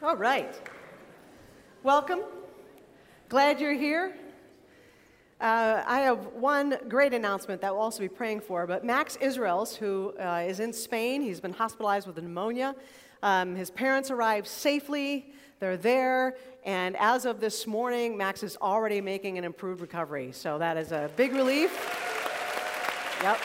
All right. Welcome. Glad you're here. I have one great announcement that we'll also be praying for, but Max Israels, who is in Spain, he's been hospitalized with pneumonia. His parents arrived safely. They're there, and as of this morning, Max is already making an improved recovery, so that is a big relief. Yep.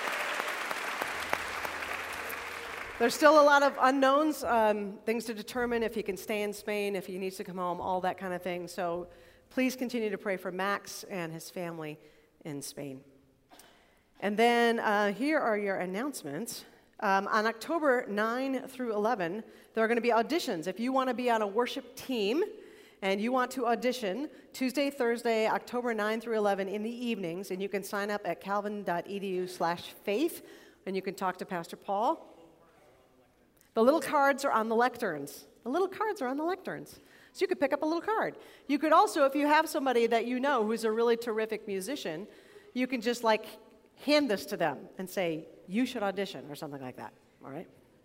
There's still a lot of unknowns, things to determine if he can stay in Spain, if he needs to come home, all that kind of thing. So please continue to pray for Max and his family in Spain. And then here are your announcements. On October 9 through 11, there are going to be auditions. If you want to be on a worship team and you want to audition, Tuesday, Thursday, October 9 through 11 in the evenings, and you can sign up at calvin.edu/faith, and you can talk to Pastor Paul. The little cards are on the lecterns. So you could pick up a little card. You could also, if you have somebody that you know who's a really terrific musician, you can just hand this to them and say, you should audition or something like that. All right?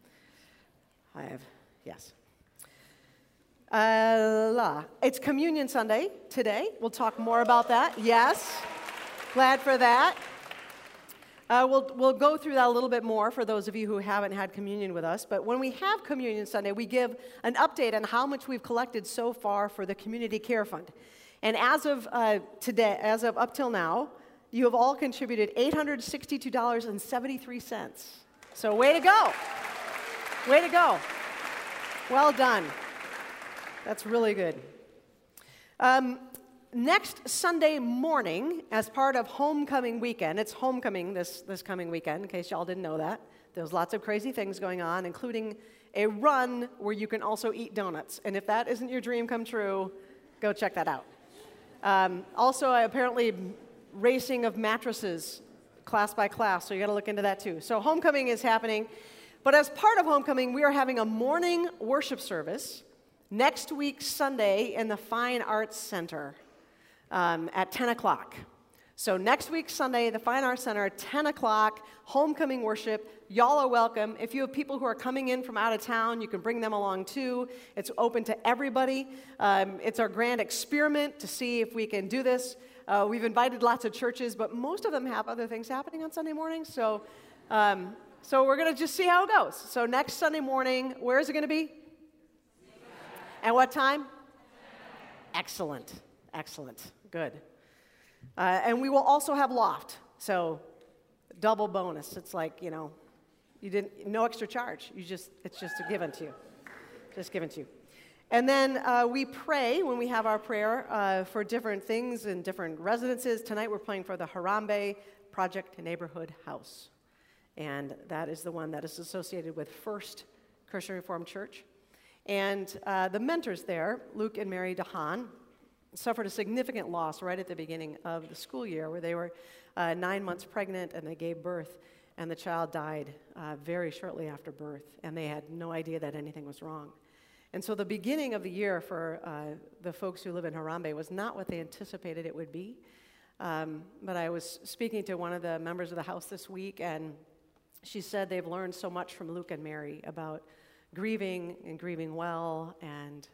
Yes. It's Communion Sunday today. We'll talk more about that. Yes. Glad for that. We'll go through that a little bit more for those of you who haven't had communion with us. But when we have Communion Sunday, we give an update on how much we've collected so far for the Community Care Fund. And as of today, as of up till now, you have all contributed $862.73. So way to go. Way to go. Well done. That's really good. Next Sunday morning, as part of Homecoming Weekend, it's Homecoming this coming weekend, in case y'all didn't know that. There's lots of crazy things going on, including a run where you can also eat donuts. And if that isn't your dream come true, go check that out. Also, apparently, racing of mattresses, class by class, so you got to look into that too. So Homecoming is happening. But as part of Homecoming, we are having a morning worship service next week, Sunday, in the Fine Arts Center. At 10 o'clock. So next week, Sunday, the Fine Arts Center, 10 o'clock, homecoming worship. Y'all are welcome. If you have people who are coming in from out of town, you can bring them along too. It's open to everybody. It's our grand experiment to see if we can do this. We've invited lots of churches, but most of them have other things happening on Sunday mornings. So we're going to just see how it goes. So next Sunday morning, where is it going to be? And what time? Excellent. Good. And we will also have loft, so double bonus. It's you didn't, no extra charge. It's just given to you. Just given to you. And then we pray when we have our prayer for different things in different residences. Tonight we're praying for the Harambe Project Neighborhood House. And that is the one that is associated with First Christian Reformed Church. And the mentors there, Luke and Mary DeHaan, suffered a significant loss right at the beginning of the school year where they were 9 months pregnant and they gave birth, and the child died very shortly after birth, and they had no idea that anything was wrong. And so the beginning of the year for the folks who live in Harambe was not what they anticipated it would be. But I was speaking to one of the members of the house this week, and she said they've learned so much from Luke and Mary about grieving and grieving well, and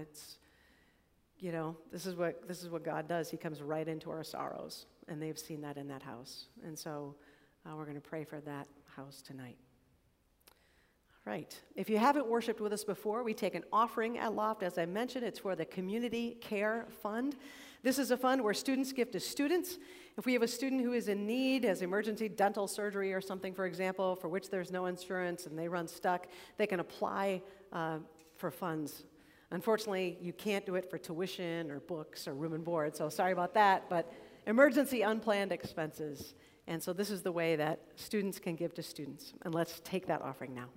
this is what God does. He comes right into our sorrows, and they've seen that in that house. And so we're going to pray for that house tonight. All right. If you haven't worshiped with us before, we take an offering at Loft. As I mentioned, it's for the Community Care Fund. This is a fund where students give to students. If we have a student who is in need, has emergency dental surgery or something, for example, for which there's no insurance and they run stuck, they can apply for funds. Unfortunately, you can't do it for tuition or books or room and board, so sorry about that, but emergency unplanned expenses. And so this is the way that students can give to students. And let's take that offering now.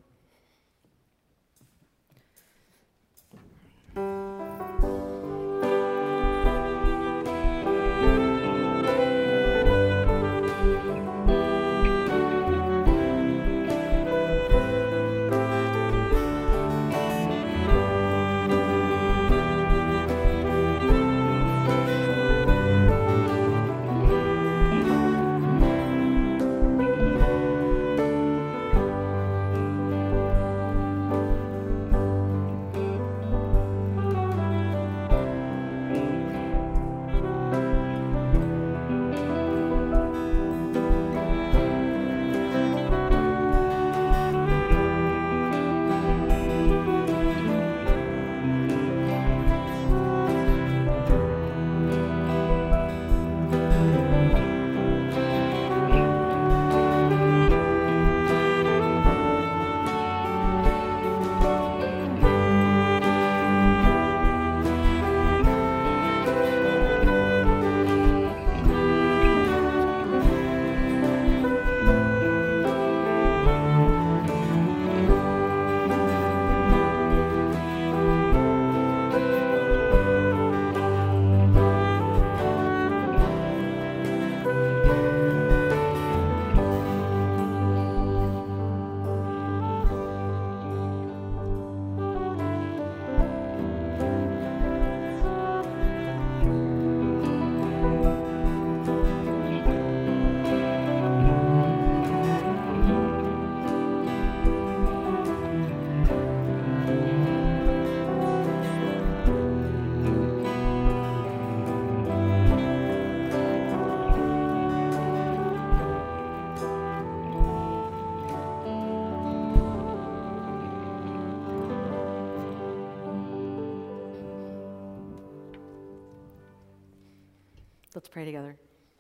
Let's pray together.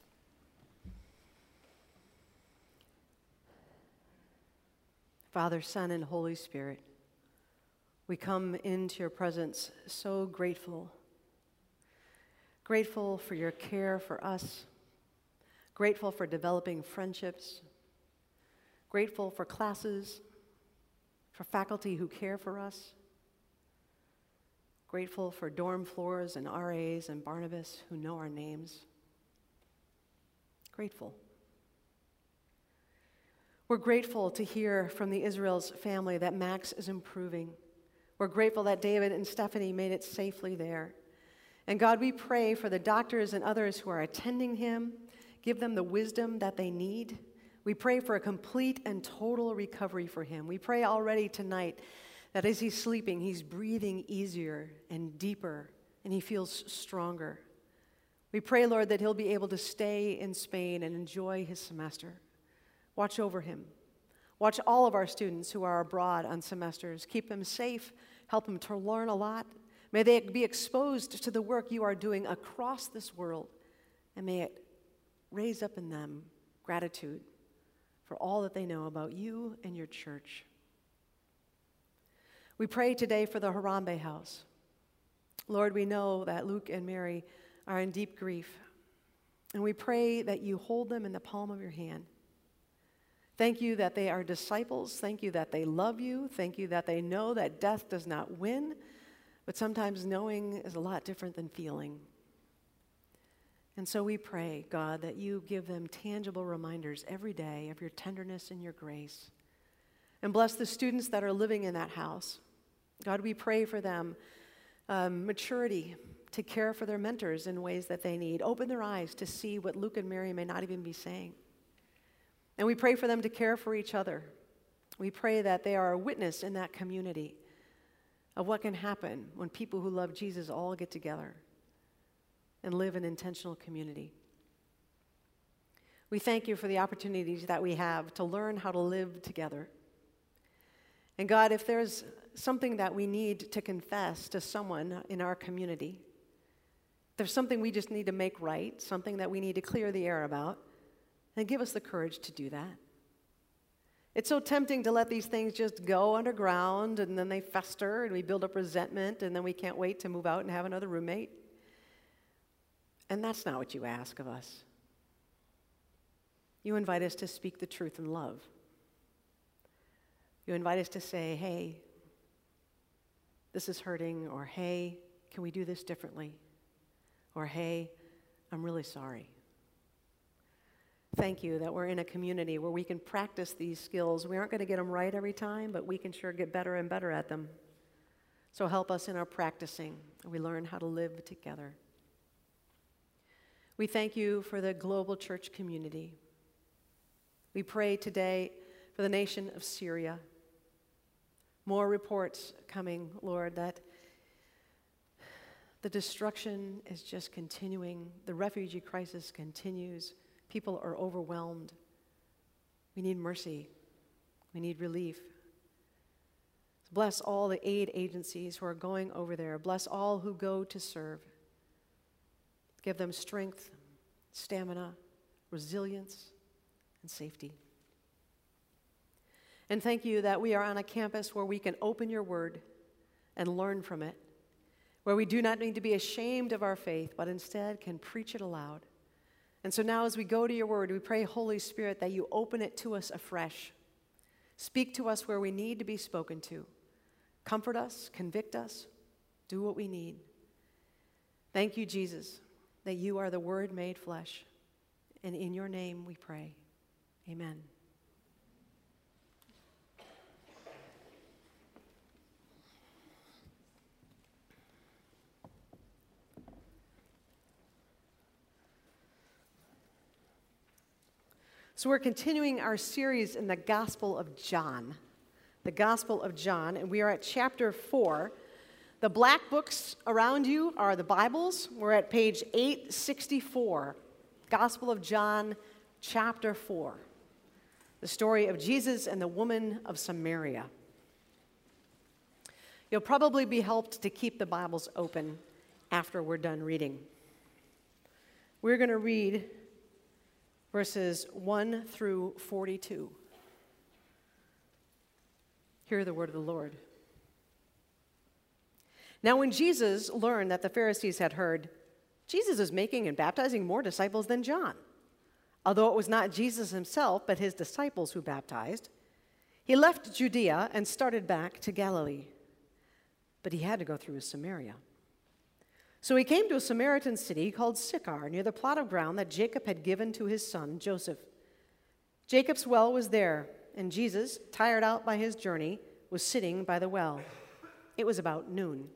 Father, Son, and Holy Spirit, we come into your presence so grateful. Grateful for your care for us. Grateful for developing friendships. Grateful for classes, for faculty who care for us. Grateful for dorm floors and RAs and Barnabas who know our names. Grateful. We're grateful to hear from the Israel's family that Max is improving. We're grateful that David and Stephanie made it safely there. And God, we pray for the doctors and others who are attending him. Give them the wisdom that they need. We pray for a complete and total recovery for him. We pray already tonight that as he's sleeping, he's breathing easier and deeper, and he feels stronger. We pray, Lord, that he'll be able to stay in Spain and enjoy his semester. Watch over him. Watch all of our students who are abroad on semesters. Keep them safe. Help them to learn a lot. May they be exposed to the work you are doing across this world, and may it raise up in them gratitude for all that they know about you and your church. We pray today for the Harambe house. Lord, we know that Luke and Mary are in deep grief, and we pray that you hold them in the palm of your hand. Thank you that they are disciples. Thank you that they love you. Thank you that they know that death does not win, but sometimes knowing is a lot different than feeling. And so we pray, God, that you give them tangible reminders every day of your tenderness and your grace. And bless the students that are living in that house. God, we pray for them maturity to care for their mentors in ways that they need. Open their eyes to see what Luke and Mary may not even be saying. And we pray for them to care for each other. We pray that they are a witness in that community of what can happen when people who love Jesus all get together and live in intentional community. We thank you for the opportunities that we have to learn how to live together. And God, if there's something that we need to confess to someone in our community, there's something we just need to make right, something that we need to clear the air about, then give us the courage to do that. It's so tempting to let these things just go underground, and then they fester, and we build up resentment, and then we can't wait to move out and have another roommate. And that's not what you ask of us. You invite us to speak the truth in love. You invite us to say, hey, this is hurting, or hey, can we do this differently? Or hey, I'm really sorry. Thank you that we're in a community where we can practice these skills. We aren't going to get them right every time, but we can sure get better and better at them. So help us in our practicing, and we learn how to live together. We thank you for the global church community. We pray today for the nation of Syria. More reports coming, Lord, that the destruction is just continuing. The refugee crisis continues. People are overwhelmed. We need mercy. We need relief. Bless all the aid agencies who are going over there. Bless all who go to serve. Give them strength, stamina, resilience, and safety. And thank you that we are on a campus where we can open your word and learn from it, where we do not need to be ashamed of our faith, but instead can preach it aloud. And so now as we go to your word, we pray, Holy Spirit, that you open it to us afresh. Speak to us where we need to be spoken to. Comfort us, convict us, do what we need. Thank you, Jesus, that you are the Word made flesh. And in your name we pray. Amen. So we're continuing our series in the Gospel of John. The Gospel of John, and we are at chapter 4. The black books around you are the Bibles. We're at page 864. Gospel of John, chapter 4. The story of Jesus and the woman of Samaria. You'll probably be helped to keep the Bibles open after we're done reading. We're going to read verses 1 through 42. Hear the word of the Lord. Now, when Jesus learned that the Pharisees had heard, Jesus is making and baptizing more disciples than John, although it was not Jesus himself, but his disciples who baptized, he left Judea and started back to Galilee. But he had to go through Samaria. So he came to a Samaritan city called Sychar, near the plot of ground that Jacob had given to his son Joseph. Jacob's well was there, and Jesus, tired out by his journey, was sitting by the well. It was about noon.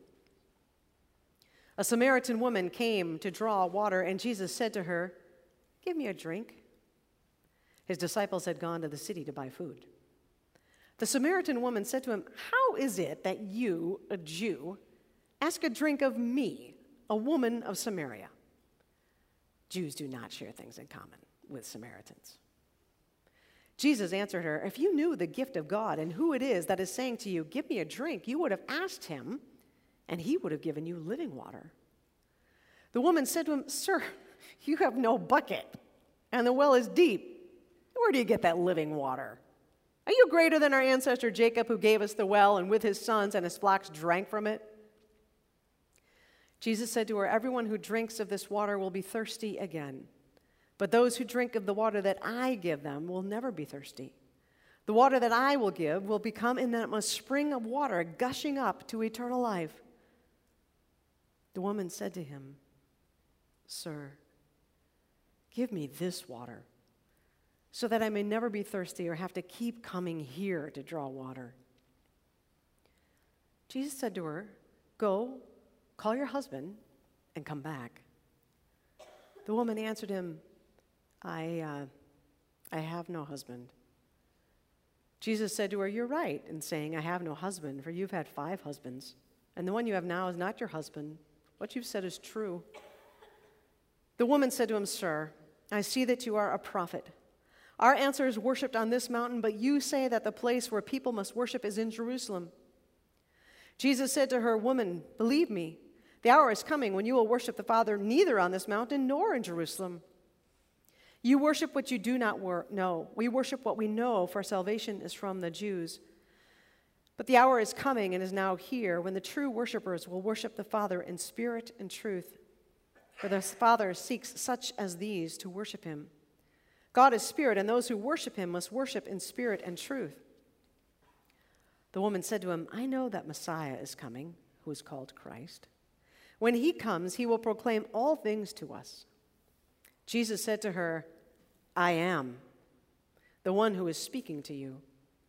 A Samaritan woman came to draw water, and Jesus said to her, "Give me a drink." His disciples had gone to the city to buy food. The Samaritan woman said to him, "How is it that you, a Jew, ask a drink of me, a woman of Samaria?" Jews do not share things in common with Samaritans. Jesus answered her, "If you knew the gift of God and who it is that is saying to you, 'Give me a drink,' you would have asked him, and he would have given you living water." The woman said to him, "Sir, you have no bucket, and the well is deep. Where do you get that living water? Are you greater than our ancestor Jacob, who gave us the well, and with his sons and his flocks drank from it?" Jesus said to her, "Everyone who drinks of this water will be thirsty again. But those who drink of the water that I give them will never be thirsty. The water that I will give will become in them a spring of water gushing up to eternal life." The woman said to him, "Sir, give me this water, so that I may never be thirsty or have to keep coming here to draw water." Jesus said to her, "Go, call your husband and come back." The woman answered him, I have no husband." Jesus said to her, "You're right in saying, 'I have no husband,' for you've had 5 husbands, and the one you have now is not your husband. What you've said is true." The woman said to him, "Sir, I see that you are a prophet. Our ancestors worshipped on this mountain, but you say that the place where people must worship is in Jerusalem." Jesus said to her, "Woman, believe me, the hour is coming when you will worship the Father neither on this mountain nor in Jerusalem. You worship what you do not know. We worship what we know, for salvation is from the Jews. But the hour is coming and is now here when the true worshipers will worship the Father in spirit and truth. For the Father seeks such as these to worship him. God is spirit, and those who worship him must worship in spirit and truth." The woman said to him, "I know that Messiah is coming, who is called Christ. When he comes, he will proclaim all things to us." Jesus said to her, "I am the one who is speaking to you."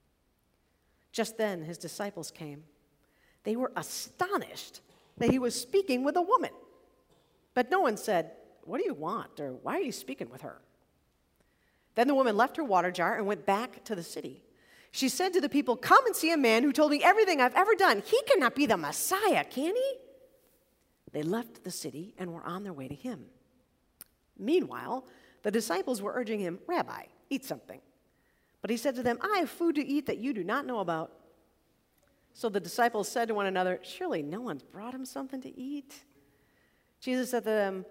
Just then his disciples came. They were astonished that he was speaking with a woman. But no one said, "What do you want?" or "Why are you speaking with her?" Then the woman left her water jar and went back to the city. She said to the people, "Come and see a man who told me everything I've ever done. He cannot be the Messiah, can he?" They left the city and were on their way to him. Meanwhile, the disciples were urging him, "Rabbi, eat something." But he said to them, "I have food to eat that you do not know about." So the disciples said to one another, "Surely no one's brought him something to eat." Jesus said to them,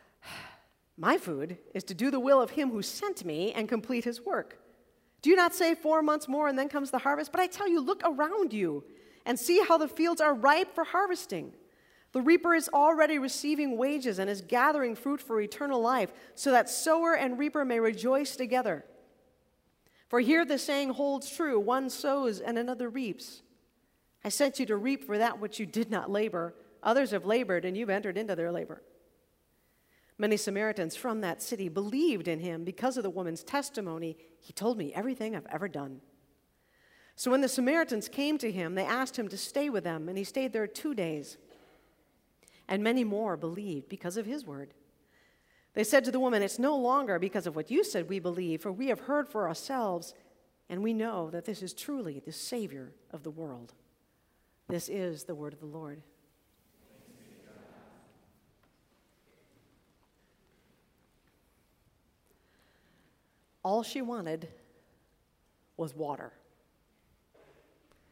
"My food is to do the will of him who sent me and complete his work. Do you not say 4 months more and then comes the harvest? But I tell you, look around you and see how the fields are ripe for harvesting. The reaper is already receiving wages and is gathering fruit for eternal life, so that sower and reaper may rejoice together. For here the saying holds true, one sows and another reaps. I sent you to reap for that which you did not labor. Others have labored, and you've entered into their labor." Many Samaritans from that city believed in him because of the woman's testimony. "He told me everything I've ever done." So when the Samaritans came to him, they asked him to stay with them, and he stayed there 2 days. And many more believed because of his word. They said to the woman, "It's no longer because of what you said we believe, for we have heard for ourselves, and we know that this is truly the Savior of the world." This is the word of the Lord. All she wanted was water.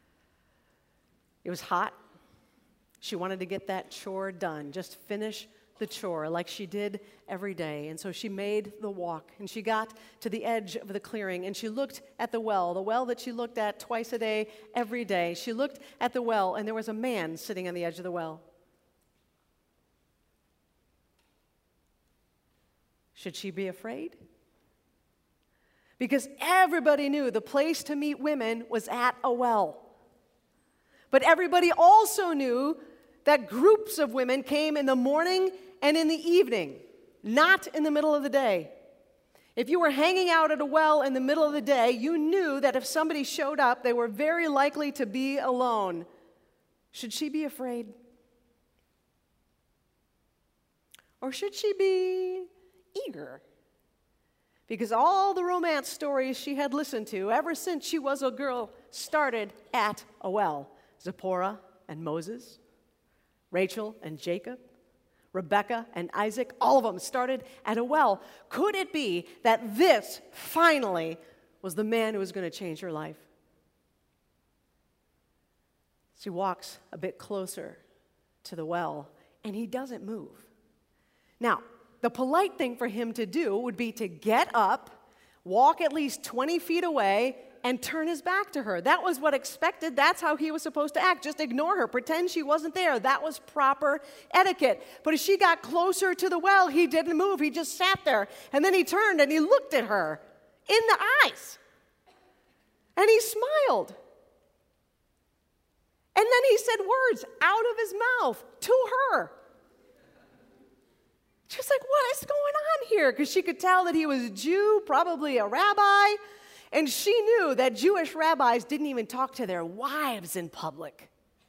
It was hot. She wanted to get that chore done, just finish the chore like she did every day. And so she made the walk, and she got to the edge of the clearing, and she looked at the well that she looked at twice a day, every day. She looked at the well, and there was a man sitting on the edge of the well. Should she be afraid? Because everybody knew the place to meet women was at a well. But everybody also knew that groups of women came in the morning and in the evening, not in the middle of the day. If you were hanging out at a well in the middle of the day, you knew that if somebody showed up, they were very likely to be alone. Should she be afraid? Or should she be eager? Because all the romance stories she had listened to ever since she was a girl started at a well. Zipporah and Moses, Rachel and Jacob, Rebecca and Isaac, all of them started at a well. Could it be that this finally was the man who was going to change her life? She walks a bit closer to the well, and he doesn't move. Now, the polite thing for him to do would be to get up, walk at least 20 feet away, and turn his back to her. That was what expected. That's how he was supposed to act. Just ignore her. Pretend she wasn't there. That was proper etiquette. But as she got closer to the well, he didn't move. He just sat there. And then he turned and he looked at her in the eyes. And he smiled. And then he said words out of his mouth to her. She was like, what is going on here? Because she could tell that he was a Jew, probably a rabbi. And she knew that Jewish rabbis didn't even talk to their wives in public.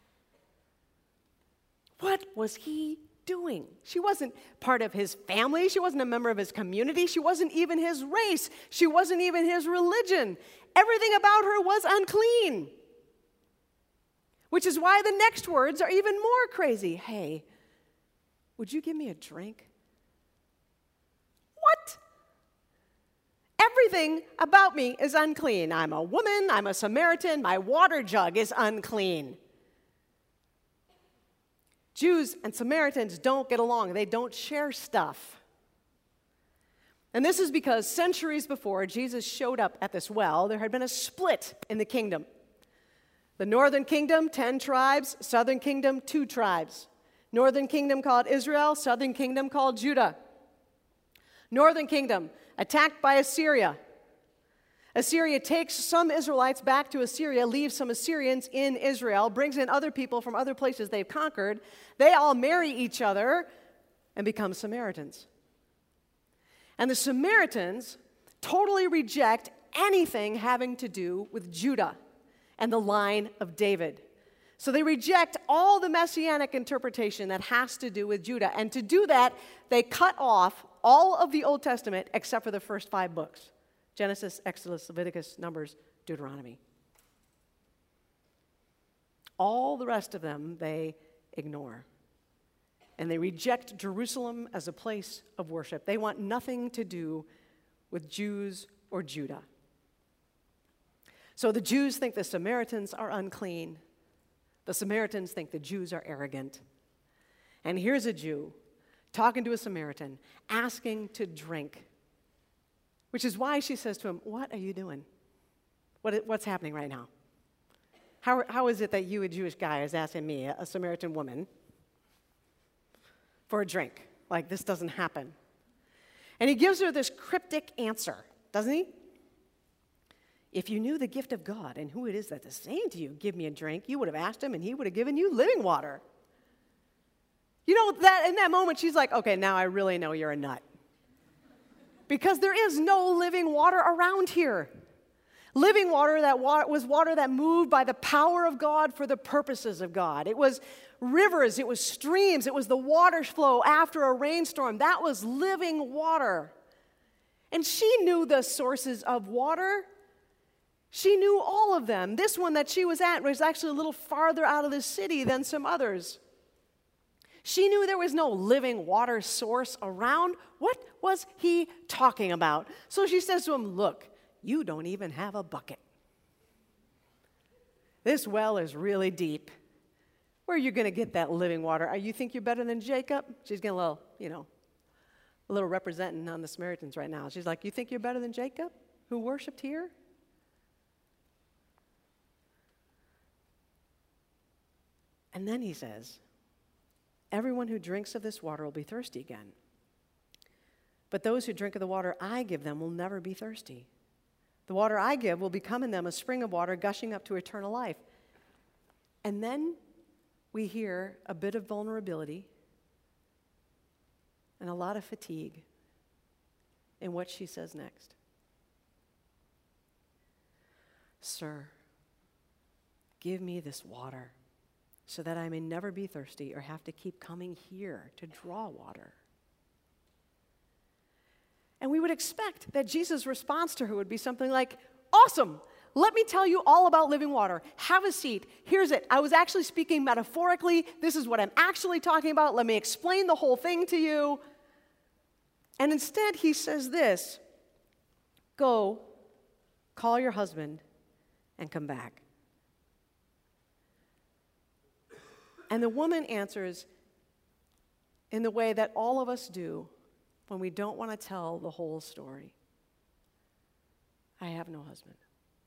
What was he doing? She wasn't part of his family. She wasn't a member of his community. She wasn't even his race. She wasn't even his religion. Everything about her was unclean. Which is why the next words are even more crazy. Hey, would you give me a drink? What? Everything about me is unclean. I'm a woman, I'm a Samaritan, my water jug is unclean. Jews and Samaritans don't get along. They don't share stuff. And this is because centuries before Jesus showed up at this well, there had been a split in the kingdom. The northern kingdom, 10 tribes, southern kingdom, 2 tribes. Northern kingdom called Israel, southern kingdom called Judah. Northern kingdom, attacked by Assyria. Assyria takes some Israelites back to Assyria, leaves some Assyrians in Israel, brings in other people from other places they've conquered. They all marry each other and become Samaritans. And the Samaritans totally reject anything having to do with Judah and the line of David. So they reject all the messianic interpretation that has to do with Judah. And to do that, they cut off all of the Old Testament except for the first 5 books: Genesis, Exodus, Leviticus, Numbers, Deuteronomy. All the rest of them they ignore. And they reject Jerusalem as a place of worship. They want nothing to do with Jews or Judah. So the Jews think the Samaritans are unclean. The Samaritans think the Jews are arrogant. And here's a Jew talking to a Samaritan, asking to drink, which is why she says to him, what are you doing? What's happening right now? How is it that you, a Jewish guy, is asking me, a Samaritan woman, for a drink? Like, this doesn't happen. And he gives her this cryptic answer, doesn't he? If you knew the gift of God and who it is that is saying to you, give me a drink, you would have asked him and he would have given you living water. You know, that in that moment, she's like, okay, now I really know you're a nut. Because there is no living water around here. Living water, was water that moved by the power of God for the purposes of God. It was rivers, it was streams, it was the water flow after a rainstorm. That was living water. And she knew the sources of water. She knew all of them. This one that she was at was actually a little farther out of the city than some others. She knew there was no living water source around. What was he talking about? So she says to him, look, you don't even have a bucket. This well is really deep. Where are you going to get that living water? You think you're better than Jacob? She's getting a little a little representing on the Samaritans right now. She's like, you think you're better than Jacob, who worshiped here? And then he says, everyone who drinks of this water will be thirsty again. But those who drink of the water I give them will never be thirsty. The water I give will become in them a spring of water gushing up to eternal life. And then we hear a bit of vulnerability and a lot of fatigue in what she says next. Sir, give me this water so that I may never be thirsty or have to keep coming here to draw water. And we would expect that Jesus' response to her would be something like, awesome, let me tell you all about living water. Have a seat. Here's it. I was actually speaking metaphorically. This is what I'm actually talking about. Let me explain the whole thing to you. And instead, he says this, go, call your husband, and come back. And the woman answers in the way that all of us do when we don't want to tell the whole story. I have no husband.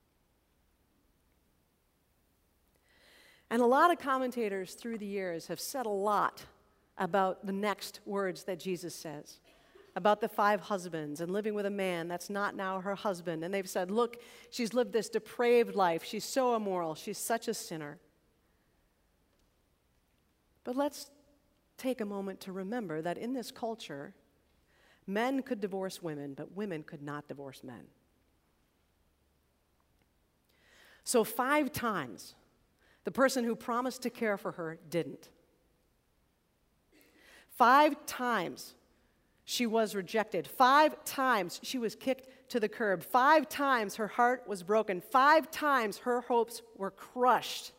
And a lot of commentators through the years have said a lot about the next words that Jesus says, about the 5 husbands and living with a man that's not now her husband. And they've said, look, she's lived this depraved life. She's so immoral. She's such a sinner. But let's take a moment to remember that in this culture, men could divorce women, but women could not divorce men. So 5 times, the person who promised to care for her didn't. 5 times, she was rejected. 5 times, she was kicked to the curb. 5 times, her heart was broken. 5 times, her hopes were crushed.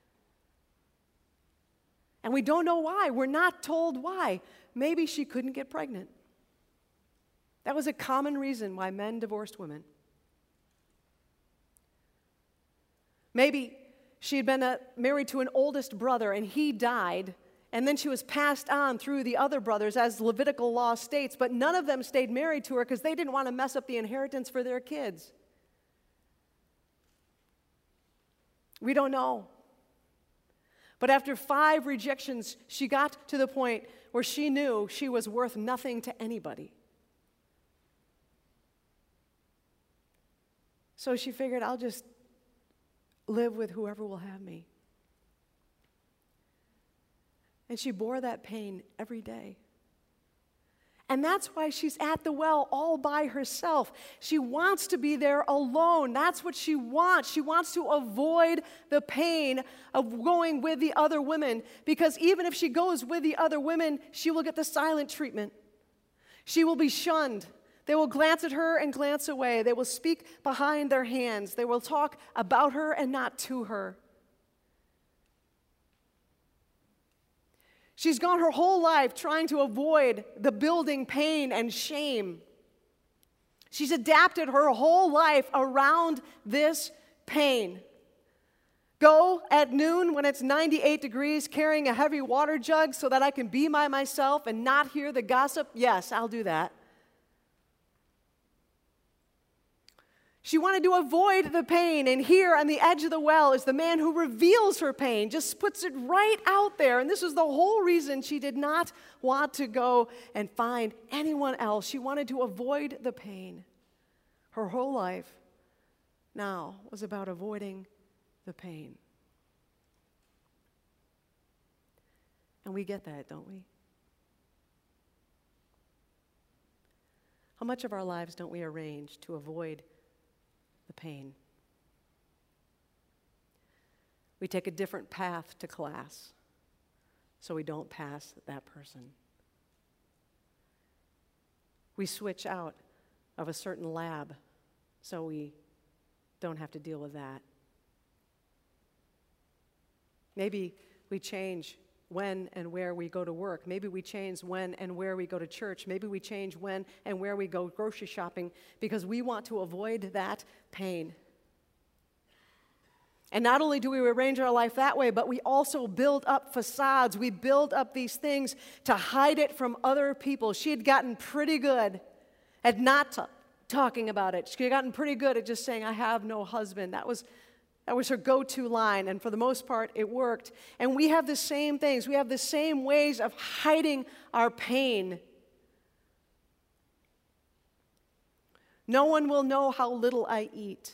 And we don't know why. We're not told why. Maybe she couldn't get pregnant. That was a common reason why men divorced women. Maybe she had been married to an oldest brother and he died, and then she was passed on through the other brothers as Levitical law states, but none of them stayed married to her because they didn't want to mess up the inheritance for their kids. We don't know. But after 5 rejections, she got to the point where she knew she was worth nothing to anybody. So she figured, I'll just live with whoever will have me. And she bore that pain every day. And that's why she's at the well all by herself. She wants to be there alone. That's what she wants. She wants to avoid the pain of going with the other women, because even if she goes with the other women, she will get the silent treatment. She will be shunned. They will glance at her and glance away. They will speak behind their hands. They will talk about her and not to her. She's gone her whole life trying to avoid the building pain and shame. She's adapted her whole life around this pain. Go at noon when it's 98 degrees carrying a heavy water jug so that I can be by myself and not hear the gossip? Yes, I'll do that. She wanted to avoid the pain, and here on the edge of the well is the man who reveals her pain, just puts it right out there. And this is the whole reason she did not want to go and find anyone else. She wanted to avoid the pain. Her whole life now was about avoiding the pain. And we get that, don't we? How much of our lives don't we arrange to avoid the pain? We take a different path to class so we don't pass that person. We switch out of a certain lab so we don't have to deal with that. Maybe we change when and where we go to work. Maybe we change when and where we go to church. Maybe we change when and where we go grocery shopping because we want to avoid that pain. And not only do we arrange our life that way, but we also build up facades. We build up these things to hide it from other people. She had gotten pretty good at not talking about it. She had gotten pretty good at just saying, I have no husband. That was her go-to line, and for the most part, it worked. And we have the same things. We have the same ways of hiding our pain. No one will know how little I eat.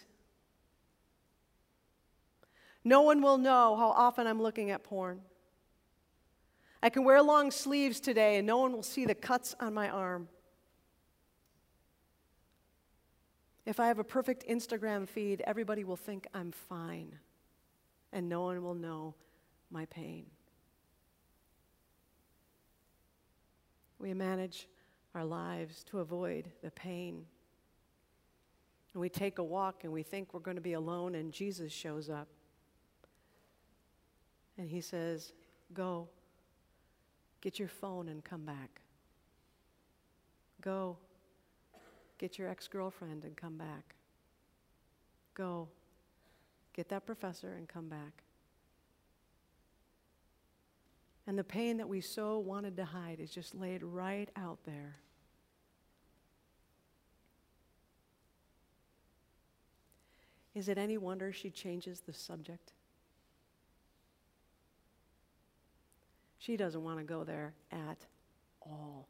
No one will know how often I'm looking at porn. I can wear long sleeves today, and no one will see the cuts on my arm. If I have a perfect Instagram feed, everybody will think I'm fine, and no one will know my pain. We manage our lives to avoid the pain. And we take a walk, and we think we're going to be alone, and Jesus shows up. And he says, go, get your phone and come back. Go, get your ex-girlfriend and come back. Go, get that professor and come back. And the pain that we so wanted to hide is just laid right out there. Is it any wonder she changes the subject? She doesn't want to go there at all.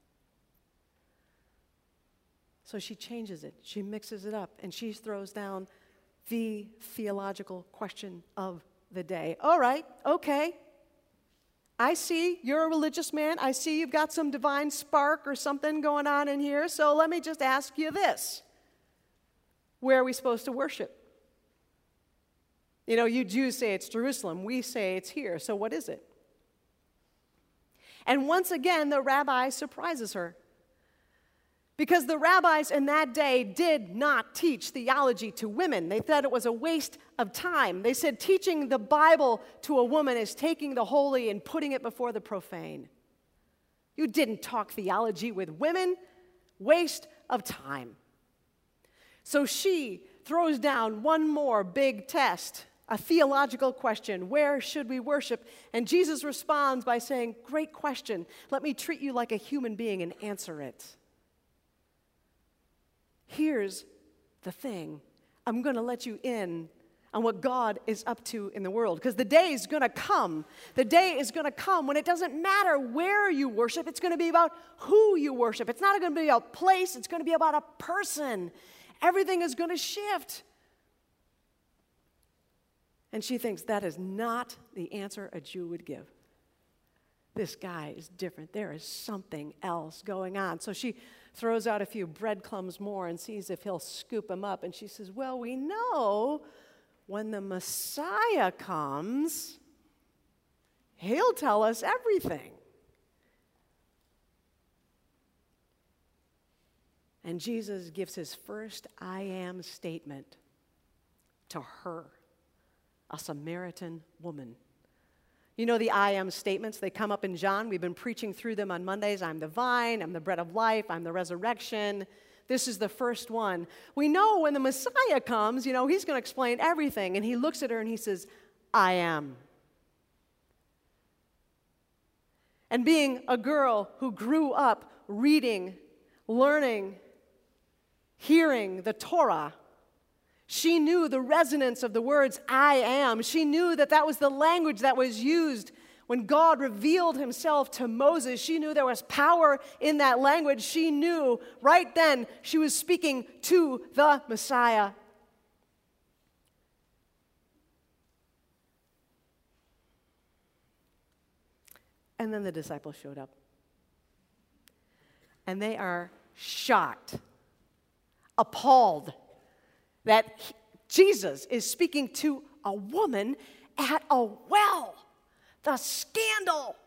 So she changes it. She mixes it up, and she throws down the theological question of the day. All right, okay. I see you're a religious man. I see you've got some divine spark or something going on in here. So let me just ask you this. Where are we supposed to worship? You know, you Jews say it's Jerusalem. We say it's here. So what is it? And once again, the rabbi surprises her. Because the rabbis in that day did not teach theology to women. They thought it was a waste of time. They said teaching the Bible to a woman is taking the holy and putting it before the profane. You didn't talk theology with women. Waste of time. So she throws down one more big test. A theological question, where should we worship? And Jesus responds by saying, great question. Let me treat you like a human being and answer it. Here's the thing. I'm going to let you in on what God is up to in the world. Because the day is going to come. The day is going to come when it doesn't matter where you worship. It's going to be about who you worship. It's not going to be a place. It's going to be about a person. Everything is going to shift. And she thinks that is not the answer a Jew would give. This guy is different. There is something else going on. So she throws out a few breadcrumbs more and sees if he'll scoop them up. And she says, well, we know when the Messiah comes, he'll tell us everything. And Jesus gives his first I am statement to her, a Samaritan woman. You know the I am statements, they come up in John. We've been preaching through them on Mondays. I'm the vine, I'm the bread of life, I'm the resurrection. This is the first one. We know when the Messiah comes, he's going to explain everything. And he looks at her and he says, I am. And being a girl who grew up reading, learning, hearing the Torah, she knew the resonance of the words, I am. She knew that that was the language that was used when God revealed himself to Moses. She knew there was power in that language. She knew right then she was speaking to the Messiah. And then the disciples showed up. And they are shocked, appalled, that Jesus is speaking to a woman at a well. The scandal.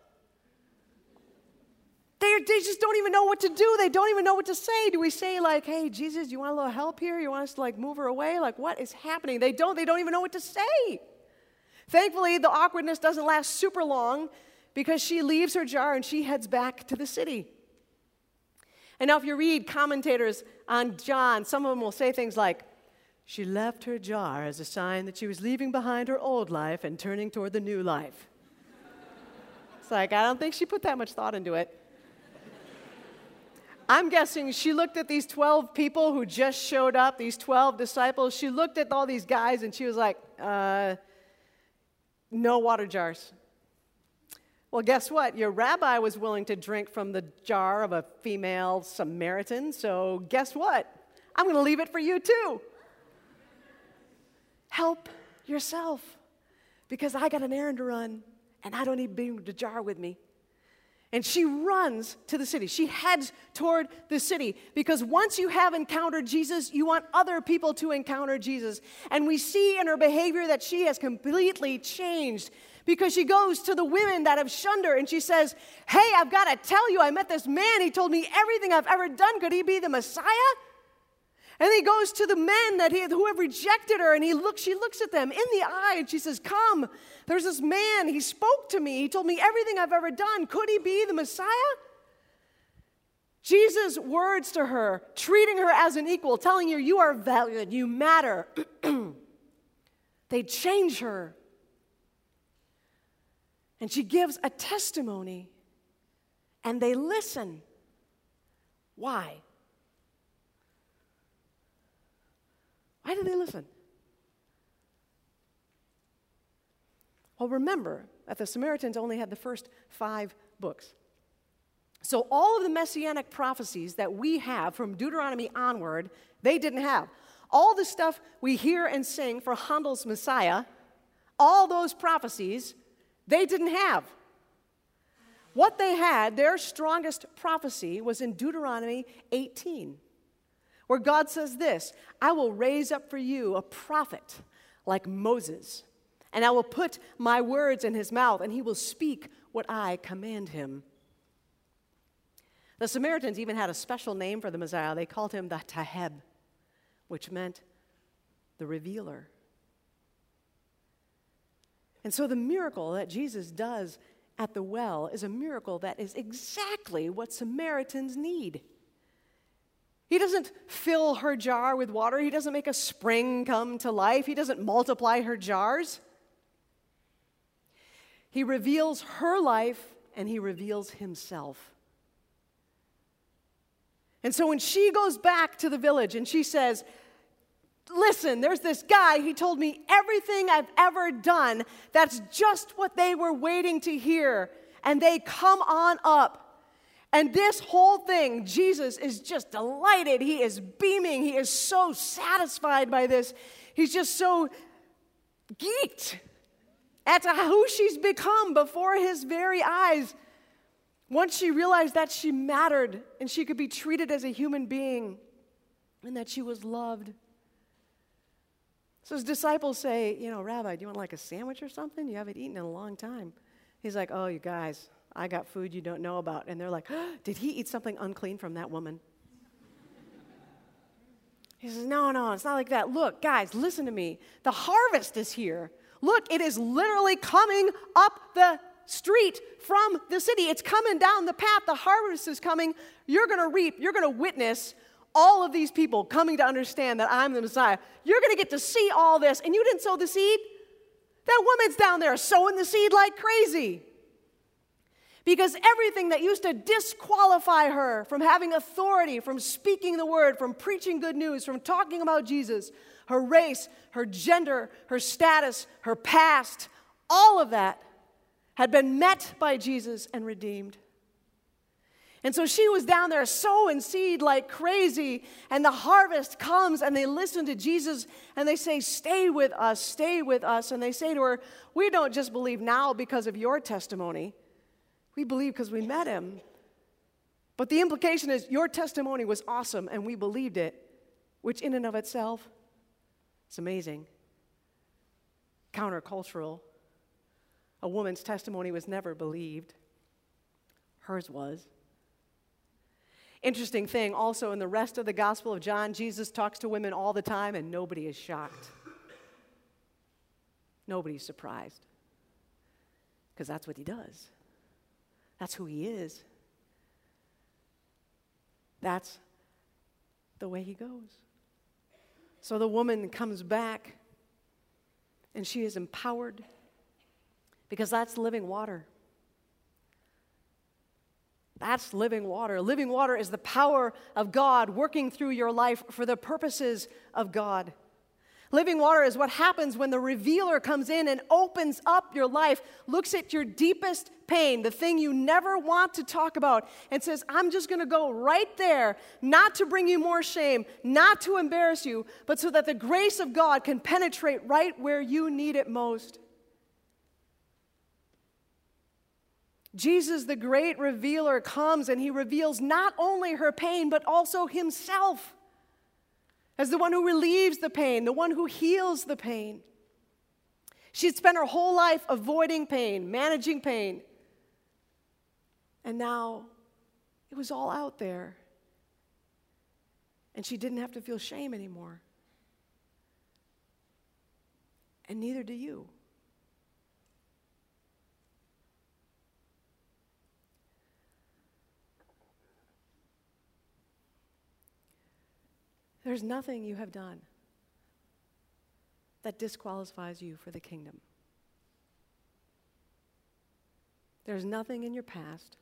They just don't even know what to do. They don't even know what to say. Do we say like, hey, Jesus, you want a little help here? You want us to like move her away? Like, what is happening? They don't even know what to say. Thankfully, the awkwardness doesn't last super long because she leaves her jar and she heads back to the city. And now if you read commentators on John, some of them will say things like, She left her jar as a sign that she was leaving behind her old life and turning toward the new life. It's like, I don't think she put that much thought into it. I'm guessing she looked at these 12 people who just showed up, these 12 disciples. She looked at all these guys and she was like, no water jars. Well, guess what? Your rabbi was willing to drink from the jar of a female Samaritan, so guess what? I'm going to leave it for you too. Help yourself, because I got an errand to run, and I don't need to bring the jar with me. And she runs to the city. She heads toward the city, because once you have encountered Jesus, you want other people to encounter Jesus. And we see in her behavior that she has completely changed, because she goes to the women that have shunned her and she says, hey, I've got to tell you, I met this man. He told me everything I've ever done. Could he be the Messiah? And he goes to the men who have rejected her, and she looks at them in the eye, and she says, come, there's this man. He spoke to me. He told me everything I've ever done. Could he be the Messiah? Jesus' words to her, treating her as an equal, telling her you are valued, you matter. They change her. And she gives a testimony, and they listen. Why? Why do they listen? Well, remember that the Samaritans only had the first 5 books. So all of the messianic prophecies that we have from Deuteronomy onward, they didn't have. All the stuff we hear and sing for Handel's Messiah, all those prophecies, they didn't have. What they had, their strongest prophecy, was in Deuteronomy 18, where God says this, I will raise up for you a prophet like Moses, and I will put my words in his mouth, and he will speak what I command him. The Samaritans even had a special name for the Messiah. They called him the Taheb, which meant the revealer. And so the miracle that Jesus does at the well is a miracle that is exactly what Samaritans need. He doesn't fill her jar with water. He doesn't make a spring come to life. He doesn't multiply her jars. He reveals her life, and he reveals himself. And so when she goes back to the village and she says, listen, there's this guy, he told me everything I've ever done. That's just what they were waiting to hear. And they come on up. And this whole thing, Jesus is just delighted. He is beaming. He is so satisfied by this. He's just so geeked at who she's become before his very eyes. Once she realized that she mattered and she could be treated as a human being and that she was loved. So his disciples say, Rabbi, do you want like a sandwich or something? You haven't eaten in a long time. He's like, oh, you guys, I got food you don't know about. And they're like, did he eat something unclean from that woman? He says, no, it's not like that. Look, guys, listen to me. The harvest is here. Look, it is literally coming up the street from the city. It's coming down the path. The harvest is coming. You're going to reap. You're going to witness all of these people coming to understand that I'm the Messiah. You're going to get to see all this, and you didn't sow the seed? That woman's down there sowing the seed like crazy. Because everything that used to disqualify her from having authority, from speaking the word, from preaching good news, from talking about Jesus, her race, her gender, her status, her past, all of that had been met by Jesus and redeemed. And so she was down there sowing seed like crazy, and the harvest comes, and they listen to Jesus, and they say, stay with us, stay with us. And they say to her, we don't just believe now because of your testimony. We believe because we met him. But the implication is your testimony was awesome, and we believed it, which in and of itself, it's amazing. Countercultural. A woman's testimony was never believed. Hers was. Interesting thing, also in the rest of the Gospel of John, Jesus talks to women all the time, and nobody is shocked. Nobody's surprised. Because that's what he does. That's who he is. That's the way he goes. So the woman comes back, and she is empowered because that's living water. That's living water. Living water is the power of God working through your life for the purposes of God. Living water is what happens when the revealer comes in and opens up your life, looks at your deepest pain, the thing you never want to talk about, and says, I'm just going to go right there, not to bring you more shame, not to embarrass you, but so that the grace of God can penetrate right where you need it most. Jesus, the great revealer, comes and he reveals not only her pain, but also himself as the one who relieves the pain, the one who heals the pain. She'd spent her whole life avoiding pain, managing pain. And now it was all out there. And she didn't have to feel shame anymore. And neither do you. There's nothing you have done that disqualifies you for the kingdom. There's nothing in your past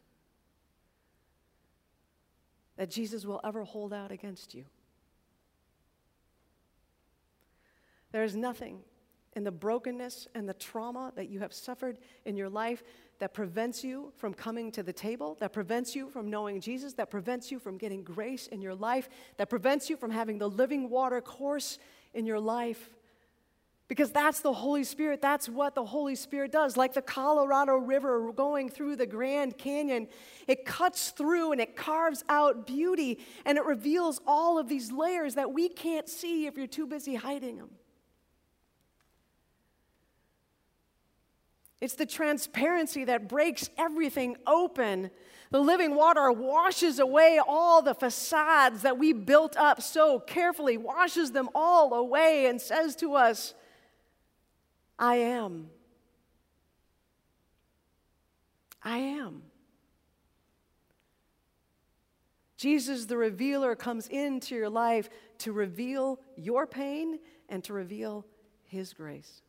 that Jesus will ever hold out against you. There's nothing in the brokenness and the trauma that you have suffered in your life that prevents you from coming to the table, that prevents you from knowing Jesus, that prevents you from getting grace in your life, that prevents you from having the living water course in your life. Because that's the Holy Spirit. That's what the Holy Spirit does. Like the Colorado River going through the Grand Canyon, it cuts through and it carves out beauty, and it reveals all of these layers that we can't see if you're too busy hiding them. It's the transparency that breaks everything open. The living water washes away all the facades that we built up so carefully, washes them all away and says to us, I am. I am. Jesus, the revealer, comes into your life to reveal your pain and to reveal his grace.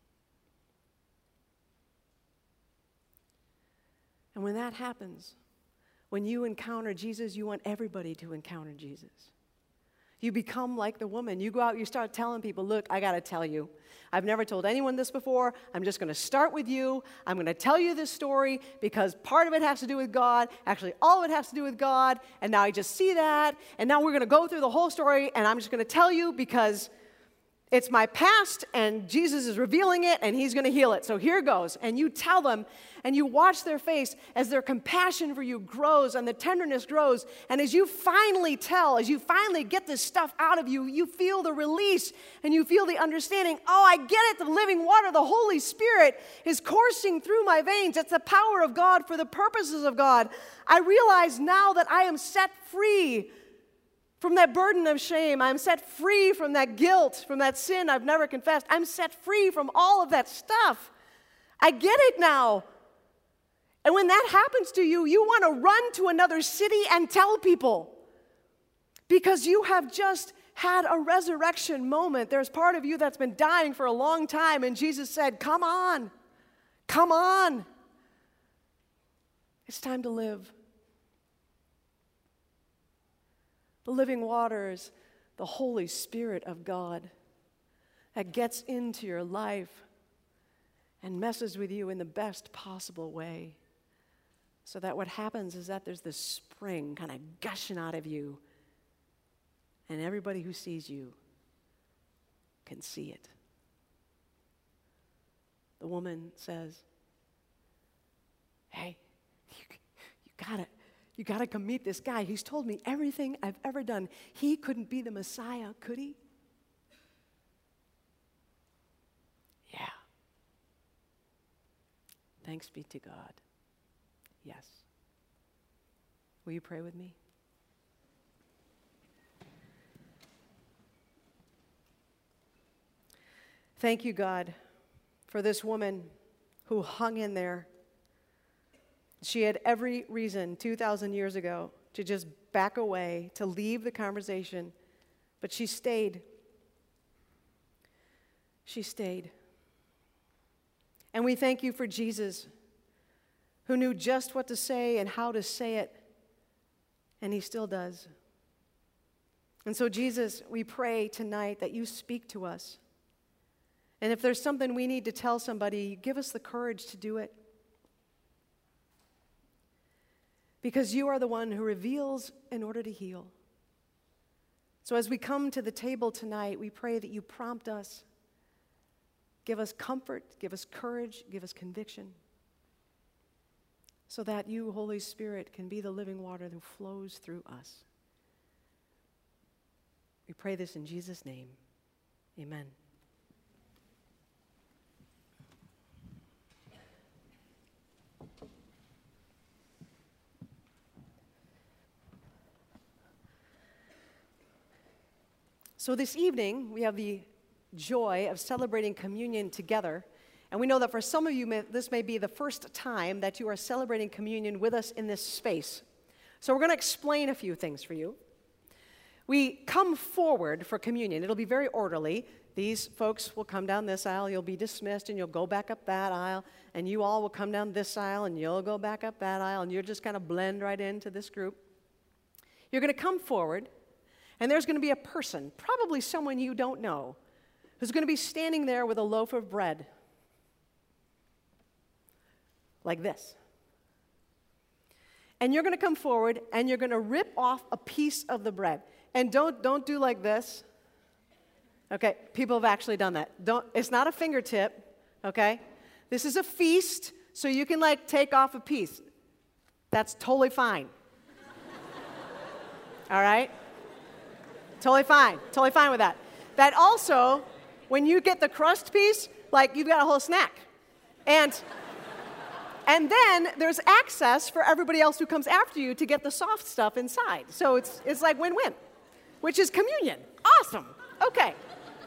And when that happens, when you encounter Jesus, you want everybody to encounter Jesus. You become like the woman. You go out, you start telling people, look, I got to tell you. I've never told anyone this before. I'm just going to start with you. I'm going to tell you this story because part of it has to do with God. Actually, all of it has to do with God. And now I just see that. And now we're going to go through the whole story, and I'm just going to tell you because it's my past, and Jesus is revealing it, and he's going to heal it. So here goes. And you tell them, and you watch their face as their compassion for you grows and the tenderness grows. And as you finally tell, as you finally get this stuff out of you, you feel the release, and you feel the understanding. Oh, I get it. The living water, the Holy Spirit is coursing through my veins. It's the power of God for the purposes of God. I realize now that I am set free from that burden of shame. I'm set free from that guilt, from that sin I've never confessed. I'm set free from all of that stuff. I get it now. And when that happens to you, you want to run to another city and tell people because you have just had a resurrection moment. There's part of you that's been dying for a long time, and Jesus said, come on, come on. It's time to live. The living water is the Holy Spirit of God that gets into your life and messes with you in the best possible way. So that what happens is that there's this spring kind of gushing out of you, and everybody who sees you can see it. The woman says, hey, you gotta come meet this guy. He's told me everything I've ever done. He couldn't be the Messiah, could he? Yeah. Thanks be to God. Yes. Will you pray with me? Thank you, God, for this woman who hung in there. She had every reason 2,000 years ago to just back away, to leave the conversation, but she stayed. she stayed. And we thank you for Jesus, who knew just what to say and how to say it, and he still does. And so, Jesus, we pray tonight that you speak to us. And if there's something we need to tell somebody, give us the courage to do it. Because you are the one who reveals in order to heal. So as we come to the table tonight, we pray that you prompt us, give us comfort, give us courage, give us conviction, so that you, Holy Spirit, can be the living water that flows through us. We pray this in Jesus' name. Amen. So this evening, we have the joy of celebrating communion together. And we know that for some of you, this may be the first time that you are celebrating communion with us in this space. So we're going to explain a few things for you. We come forward for communion. It'll be very orderly. These folks will come down this aisle. You'll be dismissed, and you'll go back up that aisle. And you all will come down this aisle, and you'll go back up that aisle. And you'll just kind of blend right into this group. You're going to come forward. And there's going to be a person, probably someone you don't know, who's going to be standing there with a loaf of bread, like this. And you're going to come forward, and you're going to rip off a piece of the bread. And don't do like this. Okay, people have actually done that. It's not a fingertip, okay? This is a feast, so you can, take off a piece. That's totally fine. All right? Totally fine with that. That also, when you get the crust piece, you've got a whole snack. And then there's access for everybody else who comes after you to get the soft stuff inside. So it's like win-win, which is communion. Awesome. Okay.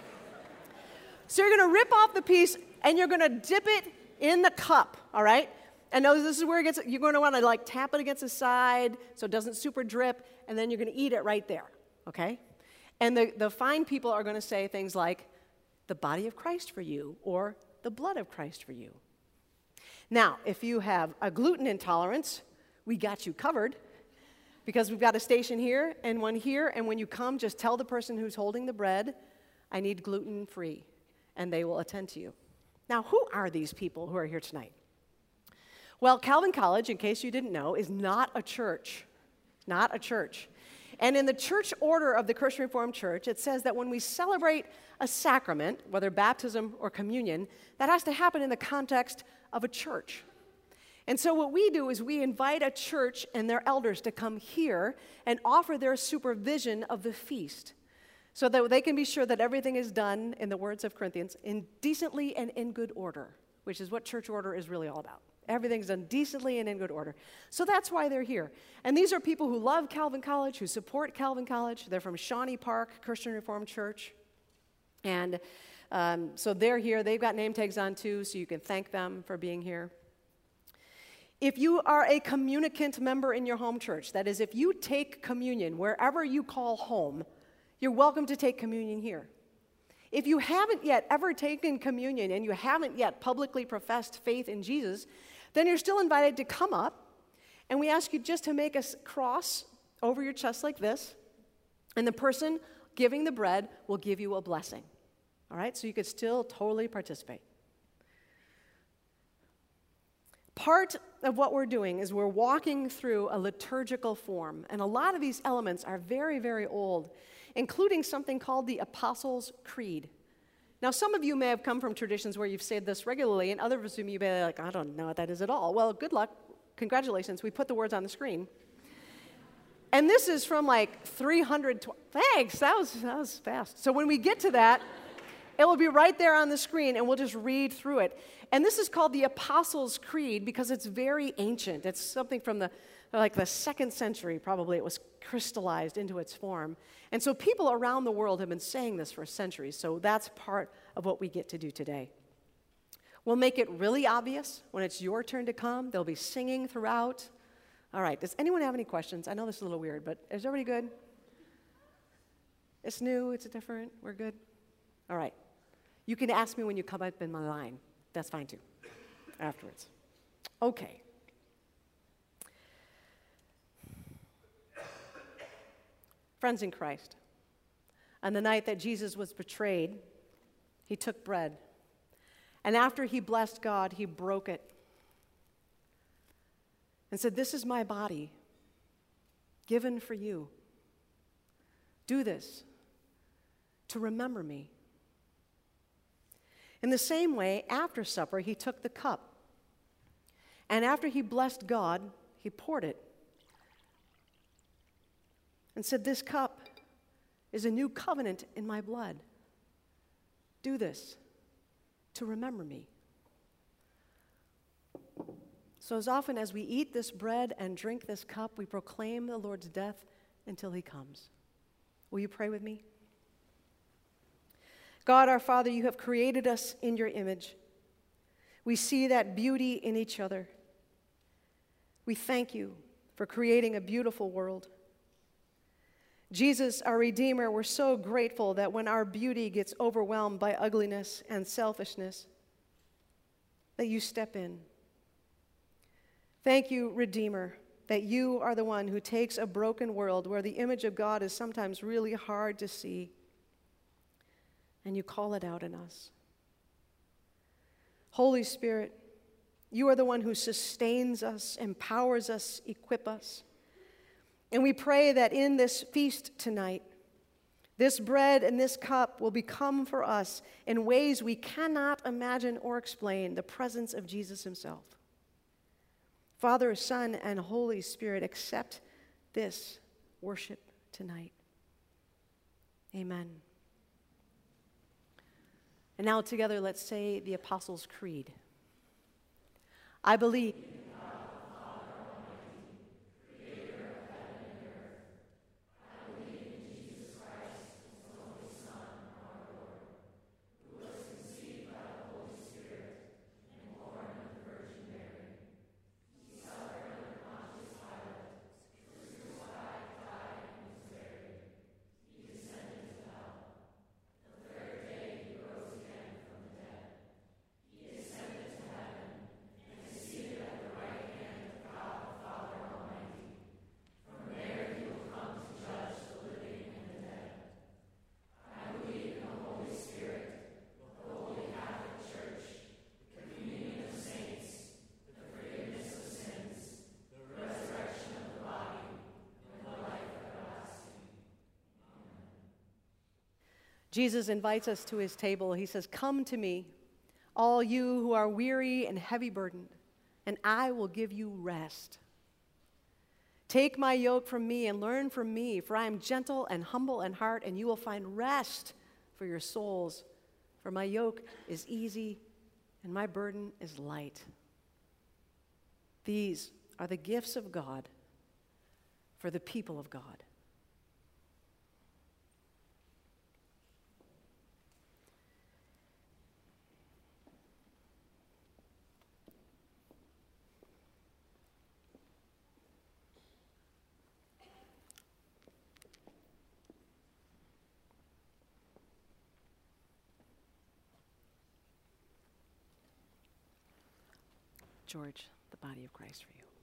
So you're going to rip off the piece, and you're going to dip it in the cup, all right? And notice this is where you're going to want to tap it against the side so it doesn't super drip, and then you're going to eat it right there, okay? And the fine people are going to say things like, the body of Christ for you, or the blood of Christ for you. Now, if you have a gluten intolerance, we got you covered, because we've got a station here and one here, and when you come, just tell the person who's holding the bread, I need gluten-free, and they will attend to you. Now, who are these people who are here tonight? Well, Calvin College, in case you didn't know, is not a church. Not a church. And in the church order of the Christian Reformed Church, it says that when we celebrate a sacrament, whether baptism or communion, that has to happen in the context of a church. And so what we do is we invite a church and their elders to come here and offer their supervision of the feast, so that they can be sure that everything is done, in the words of Corinthians, in decently and in good order, which is what church order is really all about. Everything's done decently and in good order. So that's why they're here. And these are people who love Calvin College, who support Calvin College. They're from Shawnee Park Christian Reformed Church. And so they're here. They've got name tags on too, so you can thank them for being here. If you are a communicant member in your home church, that is, if you take communion wherever you call home, you're welcome to take communion here. If you haven't yet ever taken communion and you haven't yet publicly professed faith in Jesus, then you're still invited to come up, and we ask you just to make a cross over your chest like this, and the person giving the bread will give you a blessing. All right? So you could still totally participate. Part of what we're doing is we're walking through a liturgical form, and a lot of these elements are very, very old, including something called the Apostles' Creed. Now, some of you may have come from traditions where you've said this regularly, and others of you may be like, I don't know what that is at all. Well, good luck. Congratulations. We put the words on the screen. And this is from 300. Thanks. That was fast. So when we get to that, it will be right there on the screen, and we'll just read through it. And this is called the Apostles' Creed because it's very ancient. It's something from the 2nd century, probably. It was crystallized into its form. And so people around the world have been saying this for centuries, so that's part of what we get to do today. We'll make it really obvious when it's your turn to come. There'll be singing throughout. All right, does anyone have any questions? I know this is a little weird, but is everybody good? It's new, it's different, we're good? All right. You can ask me when you come up in my line. That's fine too, afterwards. Okay. Friends in Christ, on the night that Jesus was betrayed, he took bread. And after he blessed God, he broke it and said, "This is my body given for you. Do this to remember me." In the same way, after supper, he took the cup. And after he blessed God, he poured it and said, "This cup is a new covenant in my blood. Do this to remember me." So as often as we eat this bread and drink this cup, we proclaim the Lord's death until he comes. Will you pray with me? God, our Father, you have created us in your image. We see that beauty in each other. We thank you for creating a beautiful world. Jesus, our Redeemer, we're so grateful that when our beauty gets overwhelmed by ugliness and selfishness, that you step in. Thank you, Redeemer, that you are the one who takes a broken world where the image of God is sometimes really hard to see, and you call it out in us. Holy Spirit, you are the one who sustains us, empowers us, equips us. And we pray that in this feast tonight, this bread and this cup will become for us, in ways we cannot imagine or explain, the presence of Jesus himself. Father, Son, and Holy Spirit, accept this worship tonight. Amen. And now together, let's say the Apostles' Creed. I believe Jesus invites us to his table. He says, "Come to me, all you who are weary and heavy burdened, and I will give you rest. Take my yoke from me and learn from me, for I am gentle and humble in heart, and you will find rest for your souls. For my yoke is easy and my burden is light." These are the gifts of God for the people of God. George, the body of Christ for you.